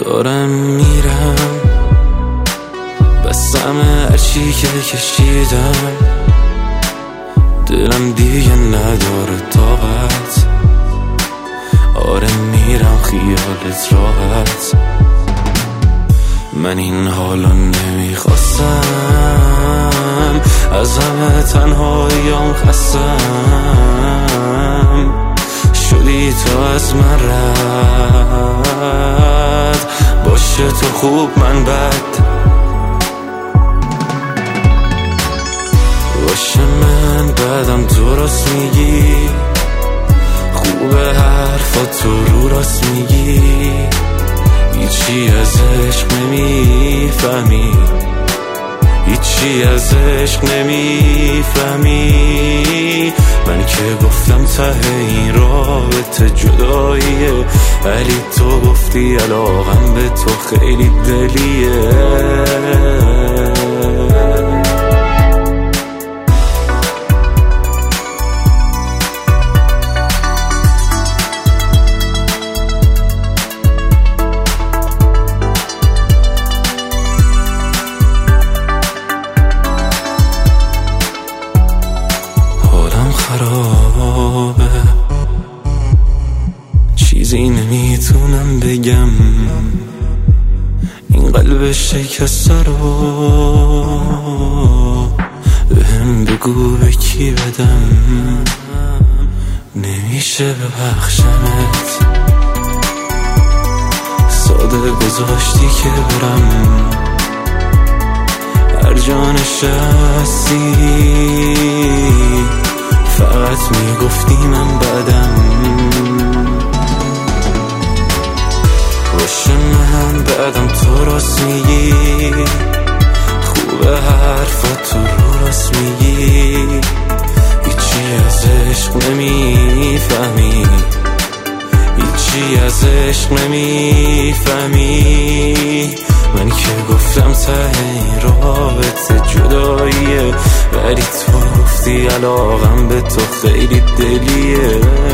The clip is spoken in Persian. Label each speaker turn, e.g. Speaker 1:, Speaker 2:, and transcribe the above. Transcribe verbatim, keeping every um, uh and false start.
Speaker 1: دارم میرم، بسم هرچی که کشیدم، دلم دیگه نداره طاقت. آره میرم خیالت راحت، من این حالا نمیخواستم، از همه تنهاییام خستم، شدی تو از من رد، باشه تو خوب من بد، باشه من بدم تو راست میگی، خوبه حرفات تو رو راست میگی، هیچی از عشق نمیفهمی، هیچی از عشق نمیفهمی. من که گفتم ته این رابطه جداییه، ولی تو گفتی علاقم به تو خیلی دلیه. خرابه، چیزی نمیتونم بگم، این قلب شکسته رو بهم بگو به کی بدم، نمیشه ببخشمت، ساده گذاشتی که برم، هر جا نشستی فقط میگفتی من بدم، باشه من بدم تو راست میگی، خوبه حرفات تو رو راست میگی، هیچی از عشق نمیفهمی، هیچی از عشق نمیفهمی. من که گفتم ته این رابطه جداییه، ولی تو گفتی علاقم به تو خیلی دلیه.